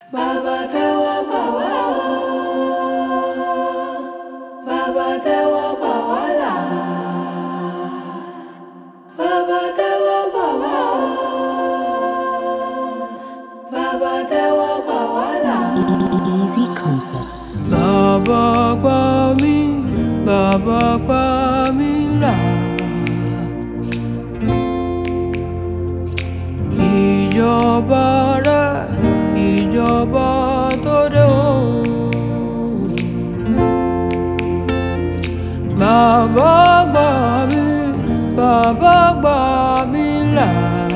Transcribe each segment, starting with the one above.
Bàbá tẹ́wọ́ gbà wá o, Bàbá tẹ́wọ́ gbà wá là. Bàbá tẹ́wọ́ gbà wá o, Bàbá tẹ́wọ́ gbà wá là. Easy Concepts. Bàbá gbà mí, Bàbá gbà mí là. Ìjọba rẹ̀, ìjọba tó dé o. Bàbá gbà mí, Bàbá gbà mí là.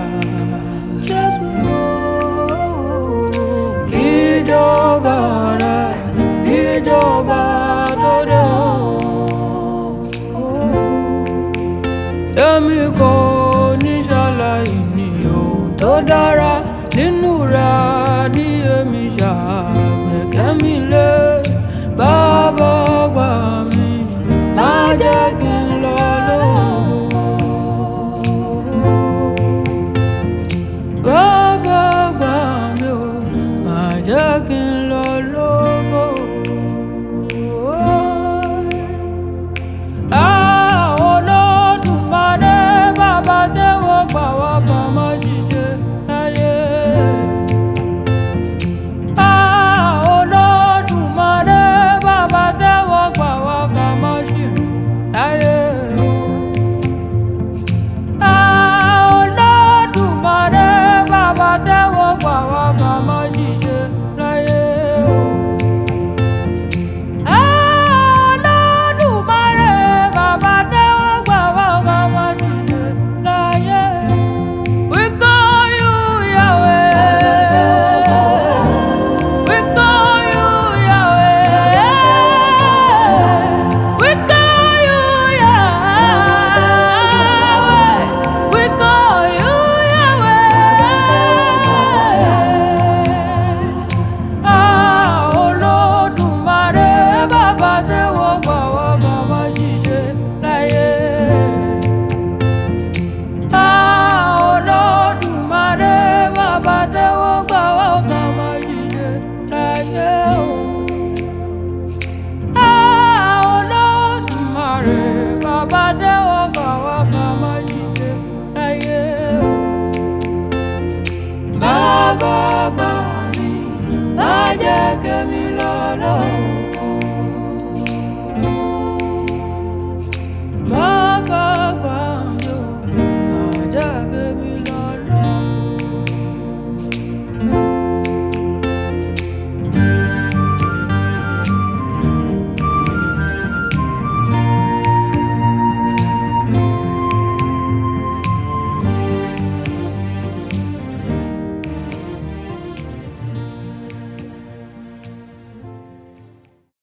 Ìjọba rẹ̀, ìjọba tó dé o. Èmi kò ní ṣàlàyé ní ohun tó dára nínú